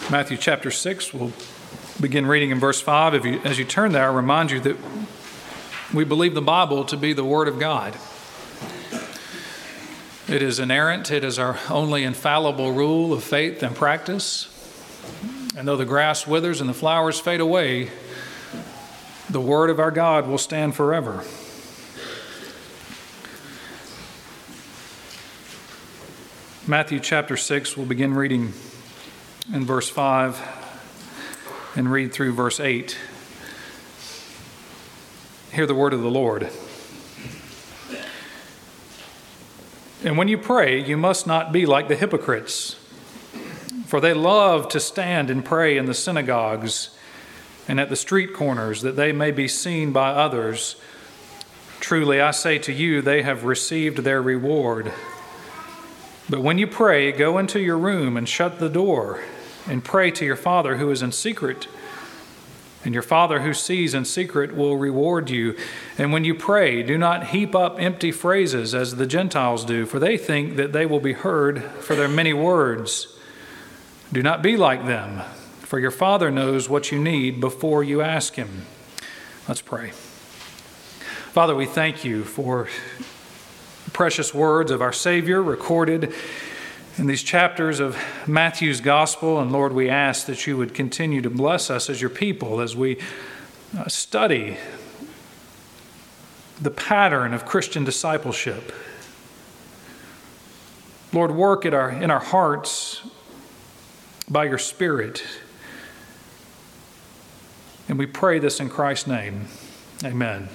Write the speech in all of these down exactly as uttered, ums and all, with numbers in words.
Matthew chapter six, we'll begin reading in verse five. If you, as you turn there, I remind you that we believe the Bible to be the Word of God. It is inerrant. It is our only infallible rule of faith and practice. And though the grass withers and the flowers fade away, the Word of our God will stand forever. Matthew chapter six, we'll begin reading in verse five and read through verse eight. Hear the word of the Lord. And when you pray, you must not be like the hypocrites, for they love to stand and pray in the synagogues and at the street corners, that they may be seen by others. Truly, I say to you, they have received their reward. But when you pray, go into your room and shut the door, and pray to your Father who is in secret. And your Father who sees in secret will reward you. And when you pray, do not heap up empty phrases as the Gentiles do, for they think that they will be heard for their many words. Do not be like them, for your Father knows what you need before you ask Him. Let's pray. Father, we thank you for precious words of our Savior recorded in these chapters of Matthew's Gospel. And Lord, we ask that you would continue to bless us as your people as we uh, study the pattern of Christian discipleship. Lord, work at our, in our hearts by your Spirit. And we pray this in Christ's name. Amen.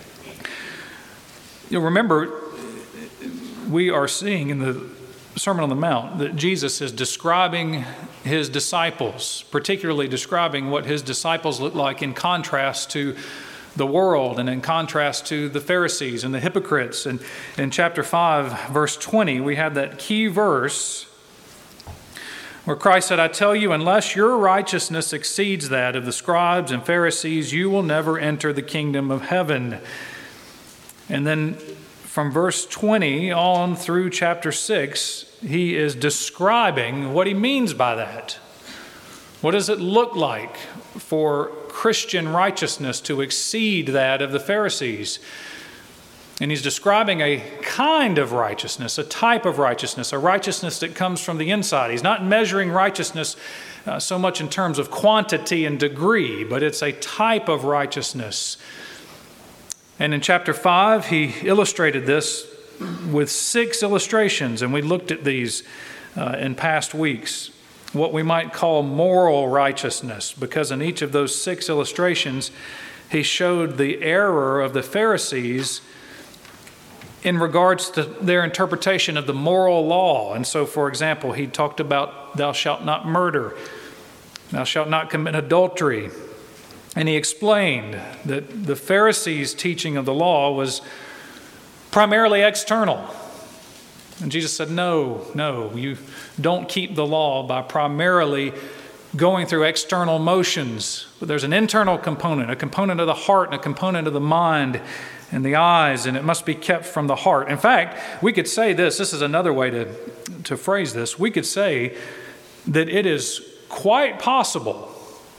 You'll remember, we are seeing in the Sermon on the Mount that Jesus is describing his disciples, particularly describing what his disciples look like in contrast to the world and in contrast to the Pharisees and the hypocrites. And in chapter five, verse twenty, we have that key verse where Christ said, I tell you, unless your righteousness exceeds that of the scribes and Pharisees, you will never enter the kingdom of heaven. And then from verse twenty on through chapter six, he is describing what he means by that. What does it look like for Christian righteousness to exceed that of the Pharisees? And he's describing a kind of righteousness, a type of righteousness, a righteousness that comes from the inside. He's not measuring righteousness uh, so much in terms of quantity and degree, but it's a type of righteousness. And in chapter five, he illustrated this with six illustrations, and we looked at these uh, in past weeks, what we might call moral righteousness, because in each of those six illustrations, he showed the error of the Pharisees in regards to their interpretation of the moral law. And so, for example, he talked about thou shalt not murder, thou shalt not commit adultery. And he explained that the Pharisees' teaching of the law was primarily external. And Jesus said, no, no, you don't keep the law by primarily going through external motions. But there's an internal component, a component of the heart and a component of the mind and the eyes, and it must be kept from the heart. In fact, we could say this, this is another way to, to phrase this. We could say that it is quite possible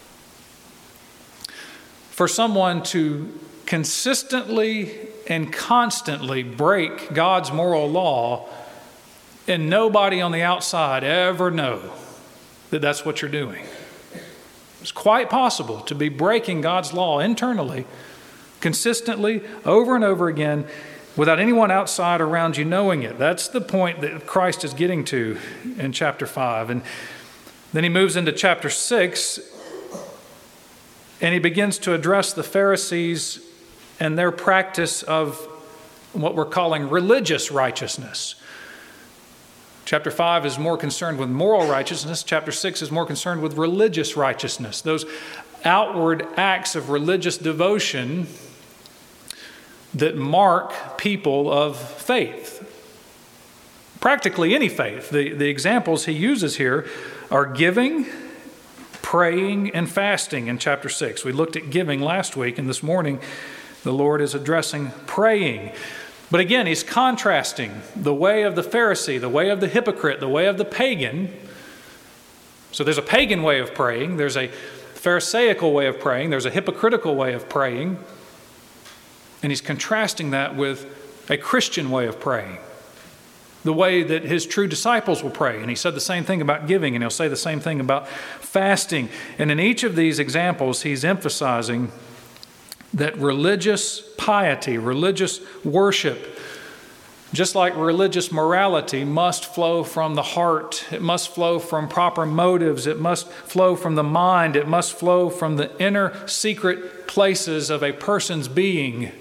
for someone to consistently and constantly break God's moral law and nobody on the outside ever know that that's what you're doing. It's quite possible to be breaking God's law internally, consistently, over and over again, without anyone outside around you knowing it. That's the point that Christ is getting to in chapter five. And then he moves into chapter six, and he begins to address the Pharisees and their practice of what we're calling religious righteousness. Chapter five is more concerned with moral righteousness. Chapter six is more concerned with religious righteousness. Those outward acts of religious devotion that mark people of faith. Practically any faith. The, the examples he uses here are giving, praying, and fasting in chapter six. We looked at giving last week, and this morning the Lord is addressing praying. But again, he's contrasting the way of the Pharisee, the way of the hypocrite, the way of the pagan, So there's a pagan way of praying, there's a Pharisaical way of praying, there's a hypocritical way of praying, and he's contrasting that with a Christian way of praying, the way that his true disciples will pray. And he said the same thing about giving, and he'll say the same thing about fasting. And in each of these examples, he's emphasizing that religious piety, religious worship, just like religious morality, must flow from the heart. It must flow from proper motives. It must flow from the mind. It must flow from the inner secret places of a person's being.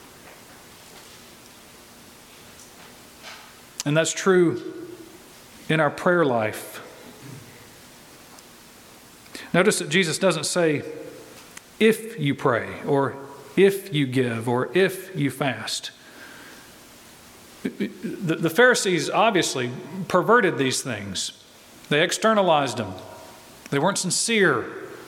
And that's true in our prayer life. Notice that Jesus doesn't say, if you pray, or if you give, or if you fast. The, the Pharisees obviously perverted these things. They externalized them. They weren't sincere.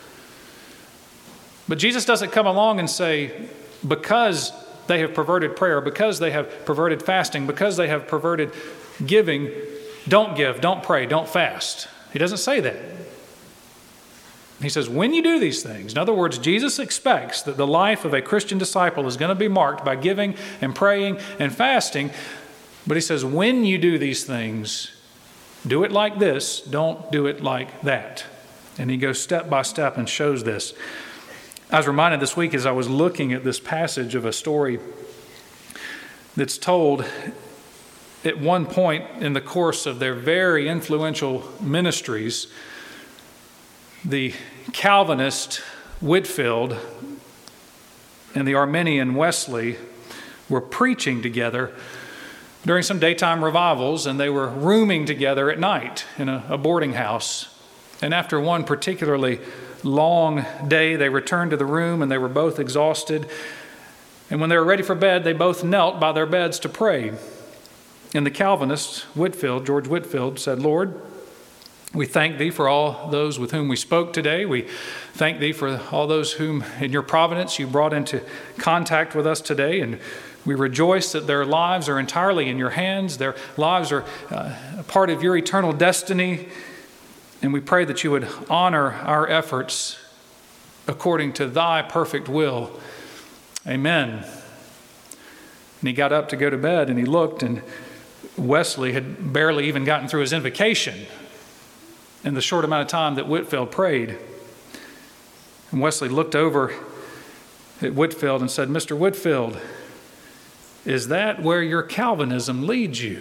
But Jesus doesn't come along and say, because they have perverted prayer, because they have perverted fasting, because they have perverted giving, don't give, don't pray, don't fast. He doesn't say that. He says, when you do these things, in other words, Jesus expects that the life of a Christian disciple is going to be marked by giving and praying and fasting. But he says, when you do these things, do it like this, don't do it like that. And he goes step by step and shows this. I was reminded this week as I was looking at this passage of a story that's told at one point in the course of their very influential ministries. The Calvinist Whitefield and the Arminian Wesley were preaching together during some daytime revivals, and they were rooming together at night in a, a boarding house. And after one particularly long day, they returned to the room, and they were both exhausted. And when they were ready for bed, they both knelt by their beds to pray. And the Calvinist, Whitefield, George Whitefield, said, Lord, we thank thee for all those with whom we spoke today. We thank thee for all those whom in your providence you brought into contact with us today. And we rejoice that their lives are entirely in your hands. Their lives are uh, a part of your eternal destiny. And we pray that you would honor our efforts according to thy perfect will. Amen. And he got up to go to bed, and he looked, and Wesley had barely even gotten through his invocation in the short amount of time that Whitefield prayed. And Wesley looked over at Whitefield and said, Mister Whitefield, is that where your Calvinism leads you?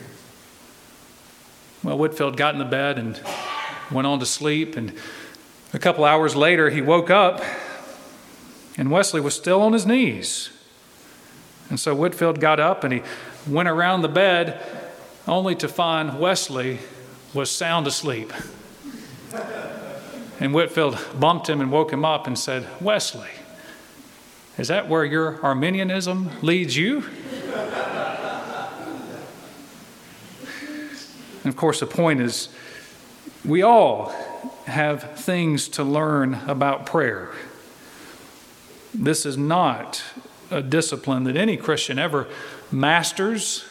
Well, Whitefield got in the bed and went on to sleep, and a couple hours later he woke up, and Wesley was still on his knees. And so Whitefield got up and he went around the bed only to find Wesley was sound asleep. And Whitefield bumped him and woke him up and said, Wesley, is that where your Arminianism leads you? And of course, the point is, we all have things to learn about prayer. This is not a discipline that any Christian ever masters.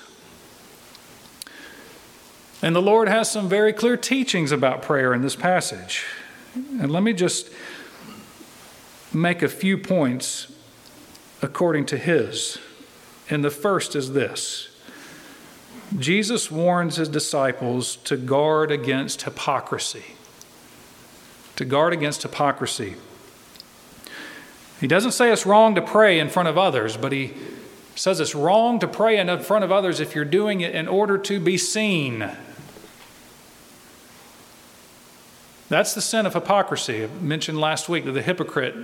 And the Lord has some very clear teachings about prayer in this passage. And let me just make a few points according to his. And the first is this. Jesus warns his disciples to guard against hypocrisy. To guard against hypocrisy. He doesn't say it's wrong to pray in front of others, but he says it's wrong to pray in front of others if you're doing it in order to be seen. That's the sin of hypocrisy. I mentioned last week that the hypocrite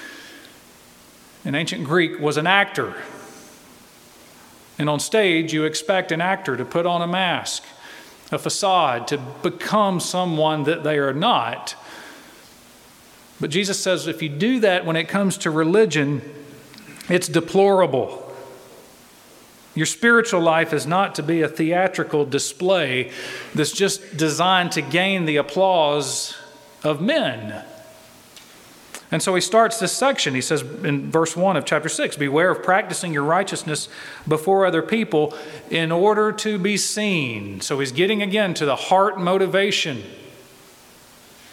in ancient Greek was an actor. And on stage, you expect an actor to put on a mask, a facade, to become someone that they are not. But Jesus says if you do that when it comes to religion, it's deplorable. Your spiritual life is not to be a theatrical display that's just designed to gain the applause of men. And so he starts this section. He says in verse one of chapter six, beware of practicing your righteousness before other people in order to be seen. So he's getting again to the heart motivation.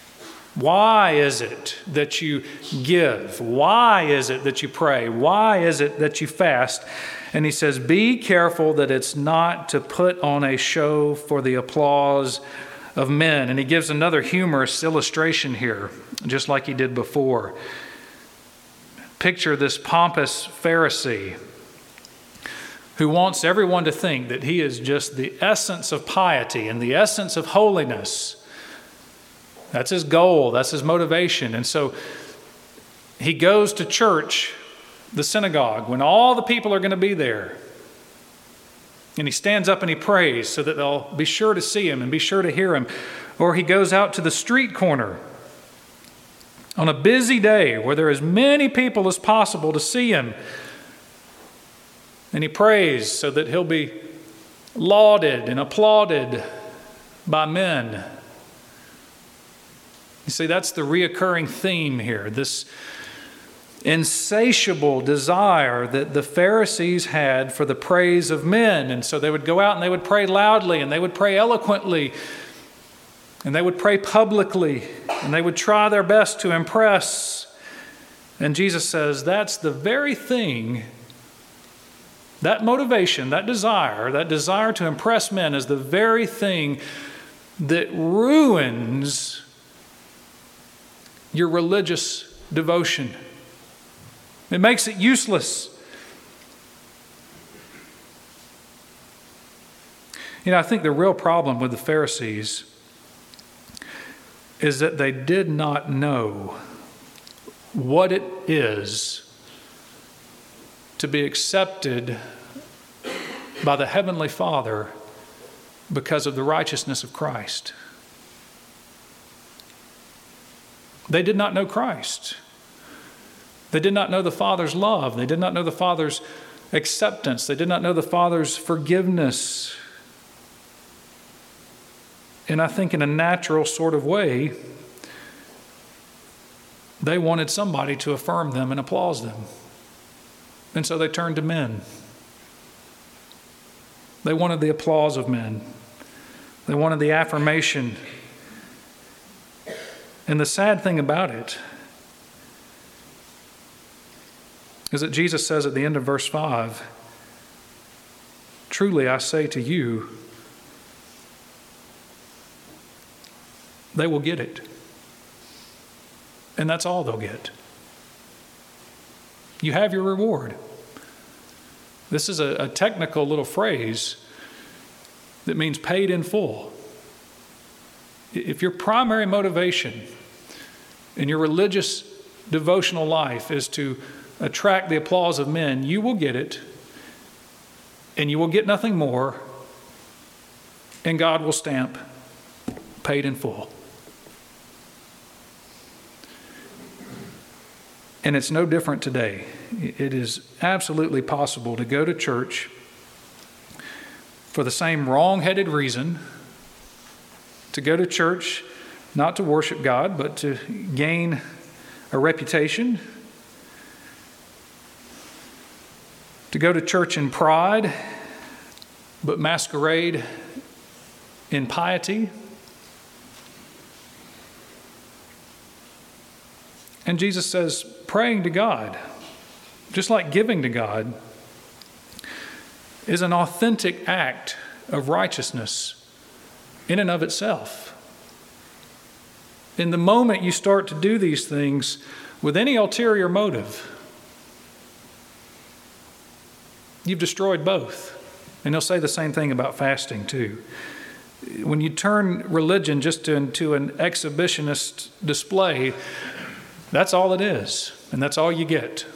Why is it that you give? Why is it that you pray? Why is it that you fast? And he says, be careful that it's not to put on a show for the applause of men. And he gives another humorous illustration here, just like he did before. Picture this pompous Pharisee who wants everyone to think that he is just the essence of piety and the essence of holiness. That's his goal. That's his motivation. And so he goes to church, the synagogue, when all the people are going to be there. And he stands up and he prays so that they'll be sure to see him and be sure to hear him. Or he goes out to the street corner on a busy day where there are as many people as possible to see him. And he prays so that he'll be lauded and applauded by men. You see, that's the reoccurring theme here, this insatiable desire that the Pharisees had for the praise of men. And so they would go out and they would pray loudly and they would pray eloquently and they would pray publicly and they would try their best to impress. And Jesus says that's the very thing, that motivation, that desire, that desire to impress men is the very thing that ruins your religious devotion. It makes it useless. You know, I think the real problem with the Pharisees is that they did not know what it is to be accepted by the Heavenly Father because of the righteousness of Christ. They did not know Christ. They did not know the Father's love. They did not know the Father's acceptance. They did not know the Father's forgiveness. And I think in a natural sort of way, they wanted somebody to affirm them and applaud them. And so they turned to men. They wanted the applause of men. They wanted the affirmation. And the sad thing about it is that Jesus says at the end of verse five, truly I say to you, they will get it. And that's all they'll get. You have your reward. This is a, a technical little phrase that means paid in full. If your primary motivation in your religious devotional life is to attract the applause of men, you will get it, and you will get nothing more, and God will stamp paid in full. And it's no different today. It is absolutely possible to go to church for the same wrong-headed reason, to go to church not to worship God, but to gain a reputation, to go to church in pride, but masquerade in piety. And Jesus says, praying to God, just like giving to God, is an authentic act of righteousness in and of itself. In the moment you start to do these things with any ulterior motive, you've destroyed both. And he'll say the same thing about fasting too. When you turn religion just to, into an exhibitionist display, that's all it is, and that's all you get.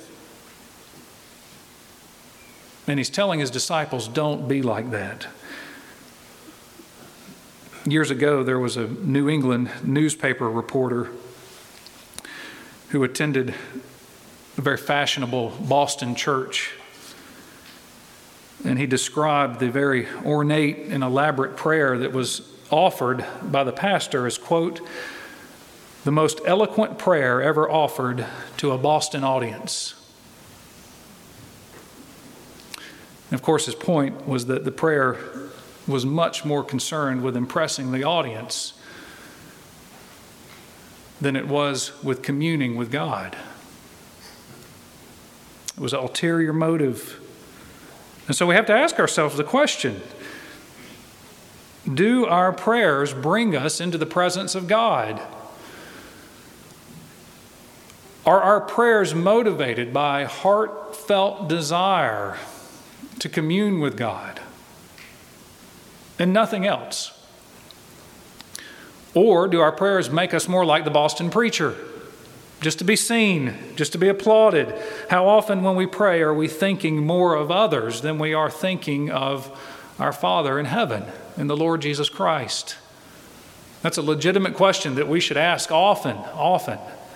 And he's telling his disciples, don't be like that. Years ago, there was a New England newspaper reporter who attended a very fashionable Boston church. And he described the very ornate and elaborate prayer that was offered by the pastor as, quote, the most eloquent prayer ever offered to a Boston audience. And of course, his point was that the prayer was much more concerned with impressing the audience than it was with communing with God. It was an ulterior motive. And so we have to ask ourselves the question, do our prayers bring us into the presence of God? Are our prayers motivated by heartfelt desire to commune with God and nothing else? Or do our prayers make us more like the Boston preacher, just to be seen, just to be applauded? How often when we pray are we thinking more of others than we are thinking of our Father in heaven, in the Lord Jesus Christ? That's a legitimate question that we should ask often, often.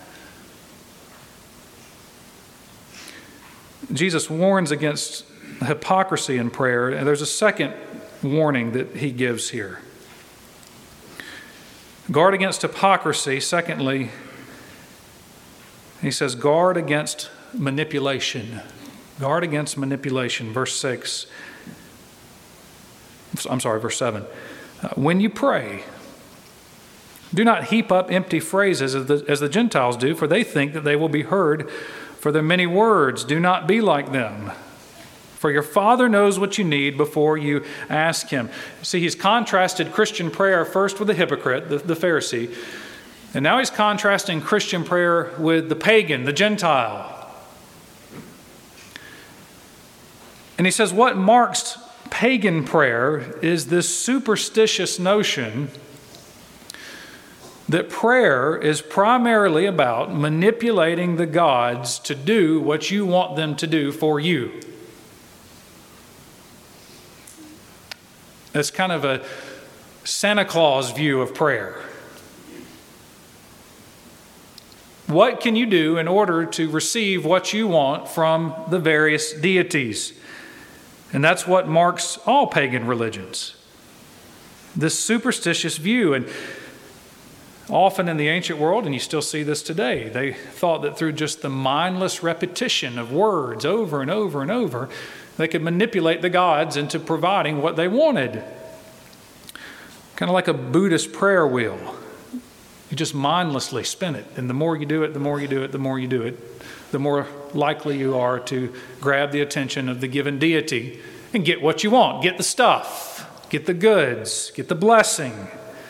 Jesus warns against hypocrisy in prayer, and there's a second warning that he gives here. Guard against hypocrisy. Secondly, he says, guard against manipulation. Guard against manipulation. Verse six. I'm sorry, verse seven. Uh, when you pray, do not heap up empty phrases as the, as the Gentiles do, for they think that they will be heard for their many words. Do not be like them, for your Father knows what you need before you ask Him. See, he's contrasted Christian prayer first with the hypocrite, the, the Pharisee, and now he's contrasting Christian prayer with the pagan, the Gentile. And he says what marks pagan prayer is this superstitious notion that prayer is primarily about manipulating the gods to do what you want them to do for you. That's kind of a Santa Claus view of prayer. What can you do in order to receive what you want from the various deities? And that's what marks all pagan religions. This superstitious view. And often in the ancient world, and you still see this today, they thought that through just the mindless repetition of words over and over and over, they could manipulate the gods into providing what they wanted. Kind of like a Buddhist prayer wheel. You just mindlessly spin it. And the more you do it, the more you do it, the more you do it, the more likely you are to grab the attention of the given deity and get what you want. Get the stuff. Get the goods. Get the blessing.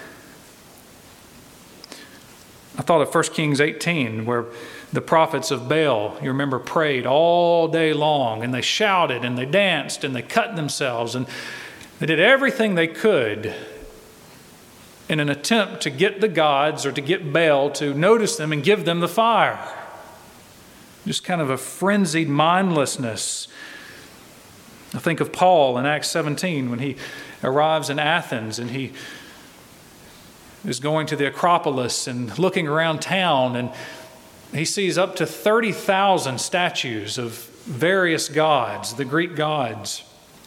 I thought of First Kings eighteen, where the prophets of Baal, you remember, prayed all day long, and they shouted, and they danced, and they cut themselves, and they did everything they could in an attempt to get the gods or to get Baal to notice them and give them the fire. Just kind of a frenzied mindlessness. I think of Paul in Acts seventeen when he arrives in Athens and he is going to the Acropolis and looking around town, and he sees up to thirty thousand statues of various gods, the Greek gods.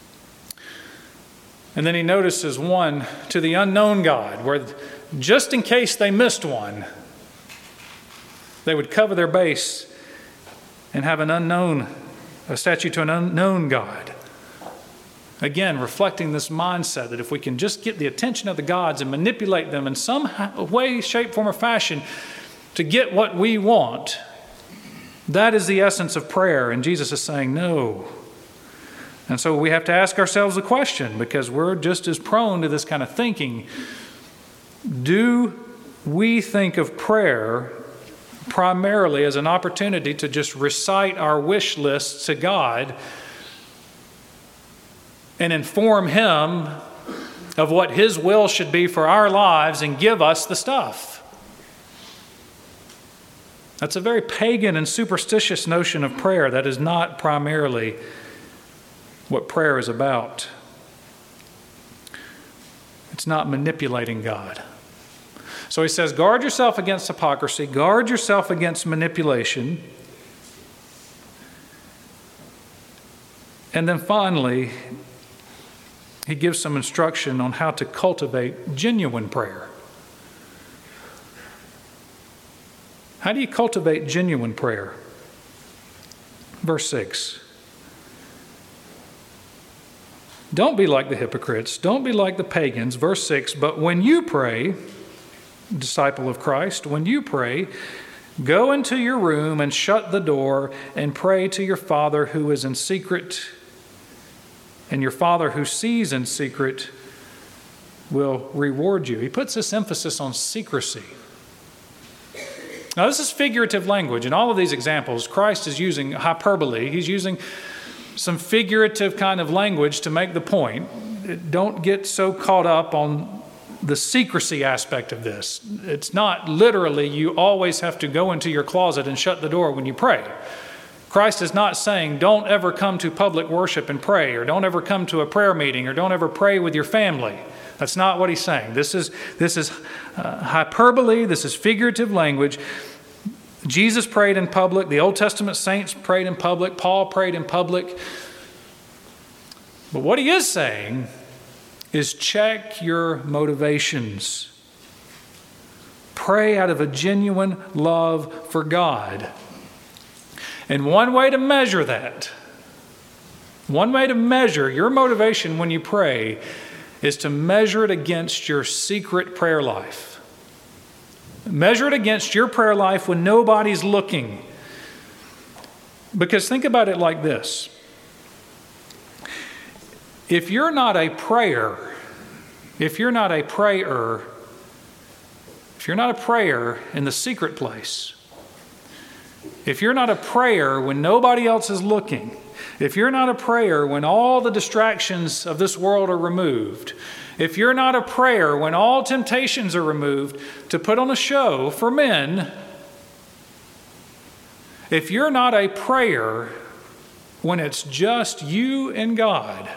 And then he notices one to the unknown God, where just in case they missed one, they would cover their base and have an unknown, a statue to an unknown God. Again, reflecting this mindset that if we can just get the attention of the gods and manipulate them in some way, shape, form, or fashion to get what we want, that is the essence of prayer. And Jesus is saying no. And so we have to ask ourselves the question, because we're just as prone to this kind of thinking. Do we think of prayer primarily as an opportunity to just recite our wish lists to God and inform Him of what His will should be for our lives and give us the stuff? That's a very pagan and superstitious notion of prayer. That is not primarily what prayer is about. It's not manipulating God. So he says, guard yourself against hypocrisy, guard yourself against manipulation. And then finally, he gives some instruction on how to cultivate genuine prayer. How do you cultivate genuine prayer? Verse six. Don't be like the hypocrites. Don't be like the pagans. Verse six, but when you pray, disciple of Christ, when you pray, go into your room and shut the door and pray to your Father who is in secret, and your Father who sees in secret will reward you. He puts this emphasis on secrecy. Now, this is figurative language. In all of these examples, Christ is using hyperbole. He's using some figurative kind of language to make the point. Don't get so caught up on the secrecy aspect of this. It's not literally you always have to go into your closet and shut the door when you pray. Christ is not saying don't ever come to public worship and pray, or don't ever come to a prayer meeting, or don't ever pray with your family. That's not what he's saying. This is, this is uh, hyperbole. This is figurative language. Jesus prayed in public. The Old Testament saints prayed in public. Paul prayed in public. But what he is saying is check your motivations. Pray out of a genuine love for God. And one way to measure that, one way to measure your motivation when you pray is to measure it against your secret prayer life. Measure it against your prayer life when nobody's looking. Because think about it like this. If you're not a prayer, if you're not a prayer, if you're not a prayer in the secret place, if you're not a prayer when nobody else is looking, if you're not a prayer when all the distractions of this world are removed, if you're not a prayer when all temptations are removed to put on a show for men, if you're not a prayer when it's just you and God,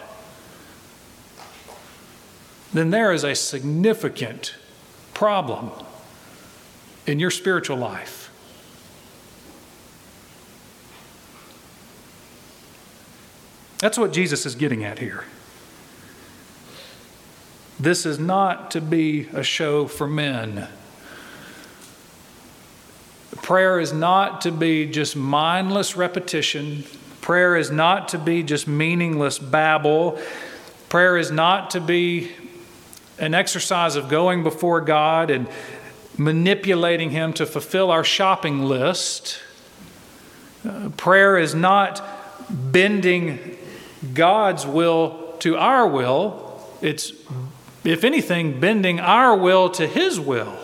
then there is a significant problem in your spiritual life. That's what Jesus is getting at here. This is not to be a show for men. Prayer is not to be just mindless repetition. Prayer is not to be just meaningless babble. Prayer is not to be an exercise of going before God and manipulating Him to fulfill our shopping list. Uh, prayer is not bending God's will to our will. It's, if anything, bending our will to His will.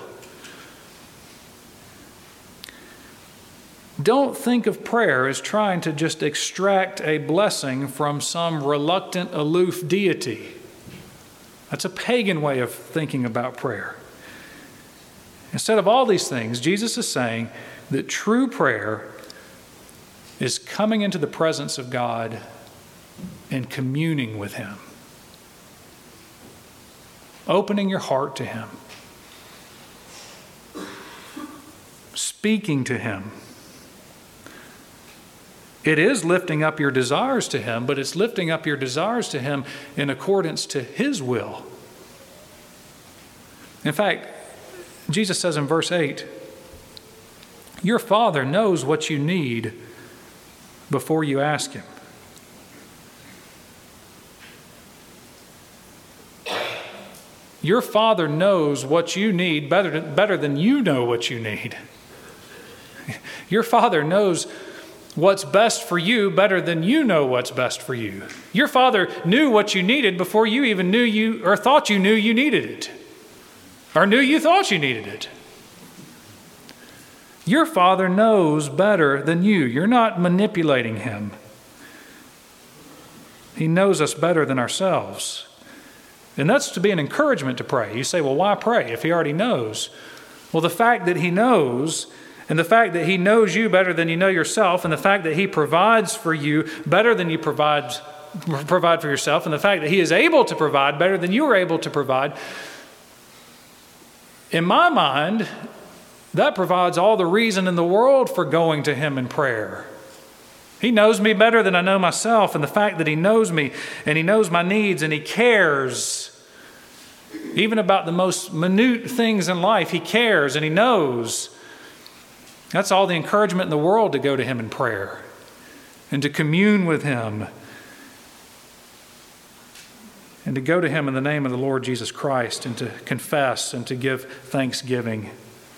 Don't think of prayer as trying to just extract a blessing from some reluctant, aloof deity. That's a pagan way of thinking about prayer. Instead of all these things, Jesus is saying that true prayer is coming into the presence of God and communing with Him. Opening your heart to Him. Speaking to Him. It is lifting up your desires to Him, but it's lifting up your desires to Him in accordance to His will. In fact, Jesus says in verse eight, your Father knows what you need before you ask Him. Your Father knows what you need better, better than you know what you need. Your Father knows what's best for you better than you know what's best for you. Your Father knew what you needed before you even knew you or thought you knew you needed it. Or knew you thought you needed it. Your Father knows better than you. You're not manipulating Him. He knows us better than ourselves. And that's to be an encouragement to pray. You say, well, why pray if He already knows? Well, the fact that He knows, and the fact that He knows you better than you know yourself, and the fact that He provides for you better than you provide, provide for yourself, and the fact that He is able to provide better than you are able to provide, in my mind, that provides all the reason in the world for going to Him in prayer. He knows me better than I know myself, and the fact that He knows me and He knows my needs and He cares even about the most minute things in life. He cares and He knows. That's all the encouragement in the world to go to Him in prayer and to commune with Him and to go to him in the name of the Lord Jesus Christ and to confess and to give thanksgiving.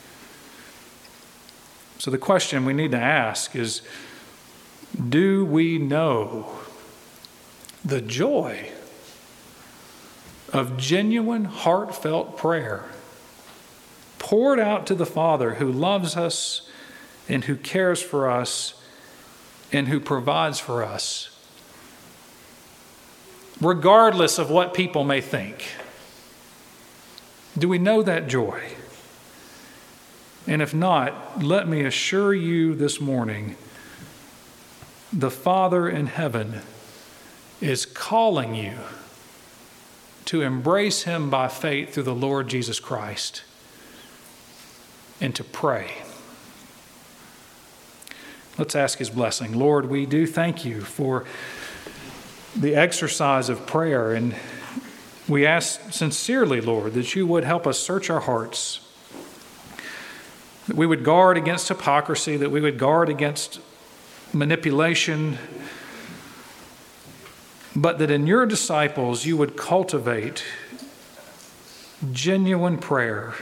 So the question we need to ask is, do we know the joy of genuine, heartfelt prayer poured out to the Father who loves us and who cares for us and who provides for us, regardless of what people may think? Do we know that joy? And if not, let me assure you this morning, the Father in heaven is calling you to embrace him by faith through the Lord Jesus Christ and to pray. Let's ask his blessing. Lord, we do thank you for the exercise of prayer, and we ask sincerely, Lord, that you would help us search our hearts, that we would guard against hypocrisy, that we would guard against manipulation, but that in your disciples you would cultivate genuine prayer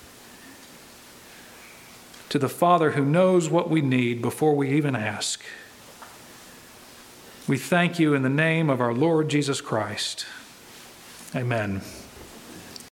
to the Father who knows what we need before we even ask. We thank you in the name of our Lord Jesus Christ. Amen.